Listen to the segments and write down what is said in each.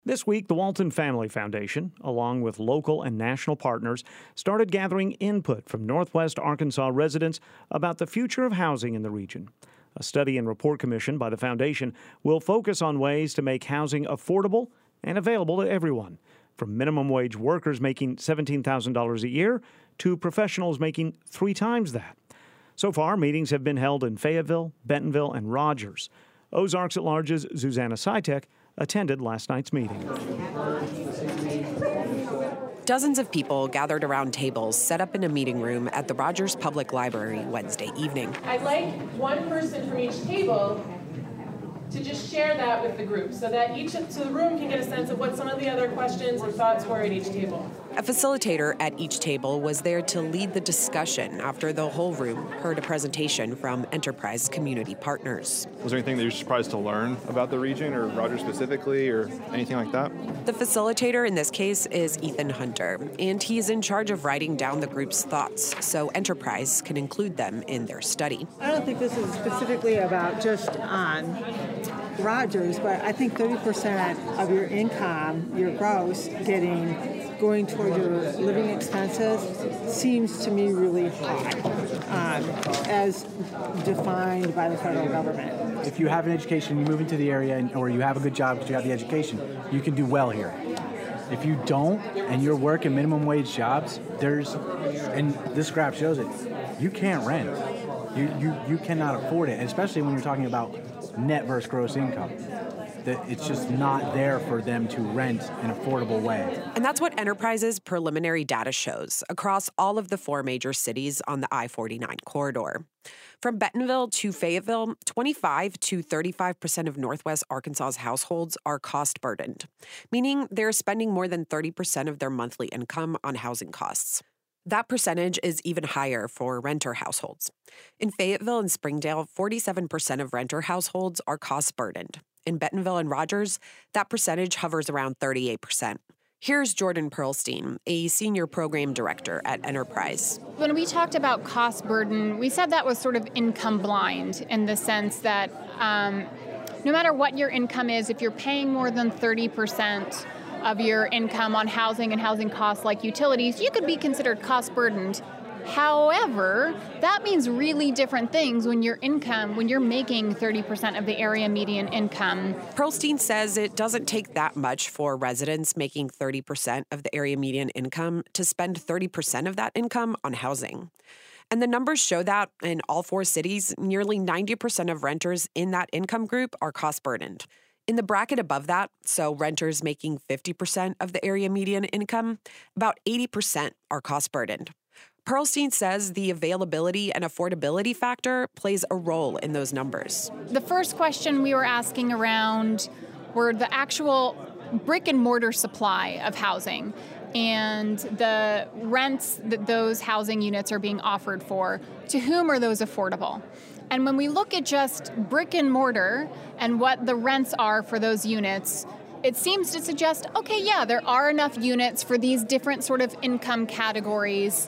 This week, the Walton Family Foundation, along with local and national partners, started gathering input from Northwest Arkansas residents about the future of housing in the region. A study and report commissioned by the foundation will focus on ways to make housing affordable and available to everyone, from minimum wage workers making $17,000 a year to professionals making 3 times that. So far, meetings have been held in Fayetteville, Bentonville, and Rogers. Ozarks at Large's Susanna Sitek attended last night's meeting. Dozens of people gathered around tables set up in a meeting room at the Rogers Public Library Wednesday evening. I'd like one person from each table to just share that with the group so that the room can get a sense of what some of the other questions and thoughts were at each table. A facilitator at each table was there to lead the discussion after the whole room heard a presentation from Enterprise community partners. Was there anything that you're surprised to learn about the region or Rogers specifically or anything like that? The facilitator in this case is Ethan Hunter, and he's in charge of writing down the group's thoughts so Enterprise can include them in their study. I don't think this is specifically about just on Rogers, but I think 30% of your income, your gross, going toward your living expenses seems to me really high, as defined by the federal government. If you have an education, you move into the area, or you have a good job because you have the education, you can do well here. If you don't, and you're working minimum wage jobs, and this graph shows it, you can't rent. You cannot afford it, and especially when you're talking about net versus gross income. That it's just not there for them to rent in an affordable way. And that's what Enterprise's preliminary data shows across all of the 4 major cities on the I-49 corridor. From Bentonville to Fayetteville, 25 to 35% of Northwest Arkansas's households are cost-burdened, meaning they're spending more than 30% of their monthly income on housing costs. That percentage is even higher for renter households. In Fayetteville and Springdale, 47% of renter households are cost-burdened. In Bentonville and Rogers, that percentage hovers around 38%. Here's Jordan Perlstein, a senior program director at Enterprise. When we talked about cost burden, we said that was sort of income blind in the sense that no matter what your income is, if you're paying more than 30% of your income on housing and housing costs like utilities, you could be considered cost burdened. However, that means really different things when you're making 30% of the area median income. Perlstein says it doesn't take that much for residents making 30% of the area median income to spend 30% of that income on housing. And the numbers show that in all 4 cities, nearly 90% of renters in that income group are cost burdened. In the bracket above that, so renters making 50% of the area median income, about 80% are cost burdened. Perlstein says the availability and affordability factor plays a role in those numbers. The first question we were asking around were the actual brick and mortar supply of housing and the rents that those housing units are being offered for. To whom are those affordable? And when we look at just brick and mortar and what the rents are for those units, it seems to suggest, okay, yeah, there are enough units for these different sort of income categories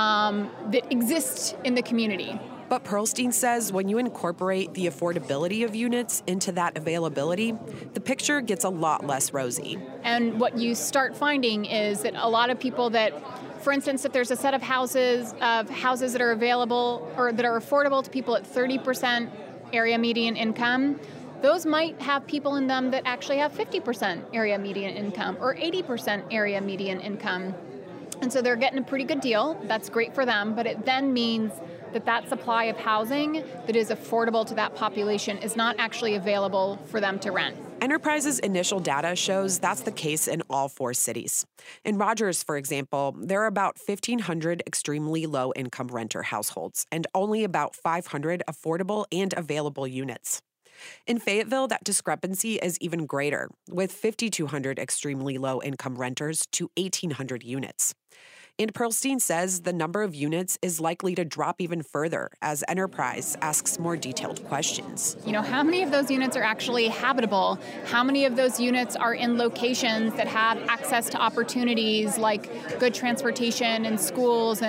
that exist in the community. But Perlstein says when you incorporate the affordability of units into that availability, the picture gets a lot less rosy. And what you start finding is that a lot of people that, for instance, if there's a set of houses that are available or that are affordable to people at 30% area median income, those might have people in them that actually have 50% area median income or 80% area median income. And so they're getting a pretty good deal. That's great for them, but it then means that supply of housing that is affordable to that population is not actually available for them to rent. Enterprise's initial data shows that's the case in all 4 cities. In Rogers, for example, there are about 1,500 extremely low-income renter households and only about 500 affordable and available units. In Fayetteville, that discrepancy is even greater, with 5,200 extremely low-income renters to 1,800 units. And Perlstein says the number of units is likely to drop even further as Enterprise asks more detailed questions. How many of those units are actually habitable? How many of those units are in locations that have access to opportunities like good transportation and schools and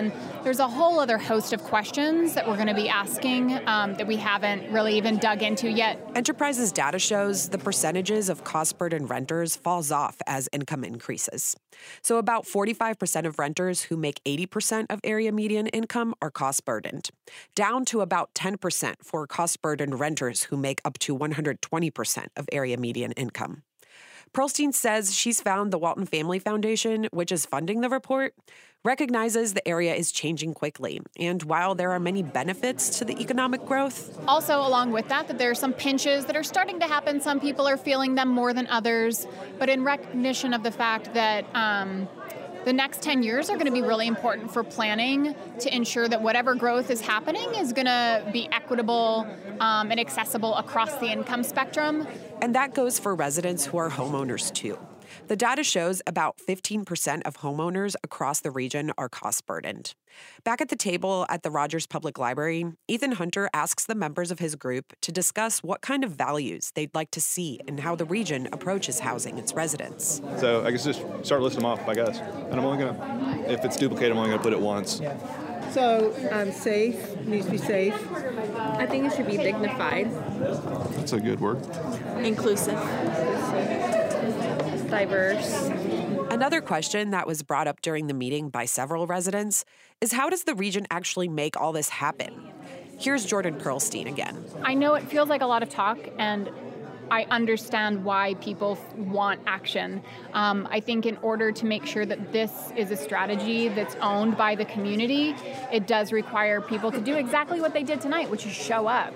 there's a whole other host of questions that we're going to be asking that we haven't really even dug into yet. Enterprise's data shows the percentages of cost-burdened renters falls off as income increases. So about 45% of renters who make 80% of area median income are cost-burdened, down to about 10% for cost-burdened renters who make up to 120% of area median income. Pearlstein says she's found the Walton Family Foundation, which is funding the report, recognizes the area is changing quickly. And while there are many benefits to the economic growth, also along with that there are some pinches that are starting to happen. Some people are feeling them more than others. But in recognition of the fact that the next 10 years are going to be really important for planning to ensure that whatever growth is happening is going to be equitable and accessible across the income spectrum. And that goes for residents who are homeowners, too. The data shows about 15% of homeowners across the region are cost-burdened. Back at the table at the Rogers Public Library, Ethan Hunter asks the members of his group to discuss what kind of values they'd like to see in how the region approaches housing its residents. So I guess just start listing them off, I guess. And I'm only going to, if it's duplicated, I'm only going to put it once. Yeah. So safe, needs to be safe. I think it should be dignified. That's a good word. Inclusive. Diverse. Another question that was brought up during the meeting by several residents is how does the region actually make all this happen? Here's Jordan Pearlstein again. I know it feels like a lot of talk, and I understand why people want action. I think in order to make sure that this is a strategy that's owned by the community, it does require people to do exactly what they did tonight, which is show up.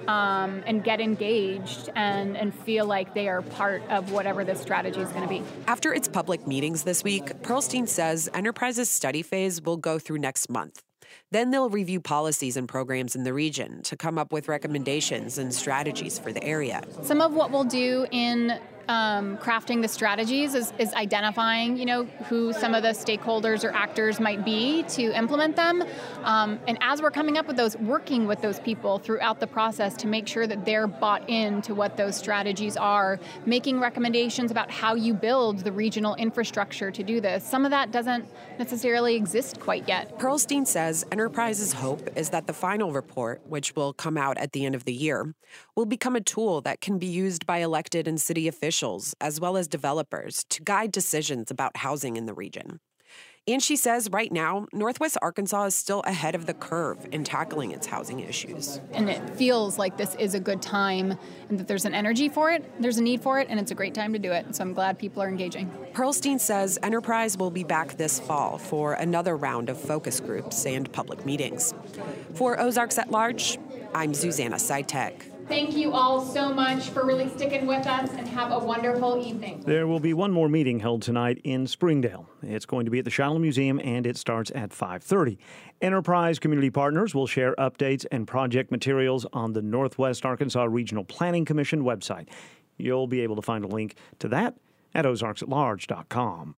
And get engaged and feel like they are part of whatever this strategy is going to be. After its public meetings this week, Pearlstein says Enterprise's study phase will go through next month. Then they'll review policies and programs in the region to come up with recommendations and strategies for the area. Some of what we'll do in crafting the strategies is identifying, who some of the stakeholders or actors might be to implement them. And as we're coming up with those, working with those people throughout the process to make sure that they're bought into what those strategies are, making recommendations about how you build the regional infrastructure to do this. Some of that doesn't necessarily exist quite yet. Pearlstein says Enterprise's hope is that the final report, which will come out at the end of the year, will become a tool that can be used by elected and city officials as well as developers to guide decisions about housing in the region. And she says right now, Northwest Arkansas is still ahead of the curve in tackling its housing issues. And it feels like this is a good time and that there's an energy for it, there's a need for it, and it's a great time to do it. So I'm glad people are engaging. Pearlstein says Enterprise will be back this fall for another round of focus groups and public meetings. For Ozarks at Large, I'm Susanna Sitek. Thank you all so much for really sticking with us, and have a wonderful evening. There will be one more meeting held tonight in Springdale. It's going to be at the Shiloh Museum, and it starts at 5:30. Enterprise community partners will share updates and project materials on the Northwest Arkansas Regional Planning Commission website. You'll be able to find a link to that at ozarksatlarge.com.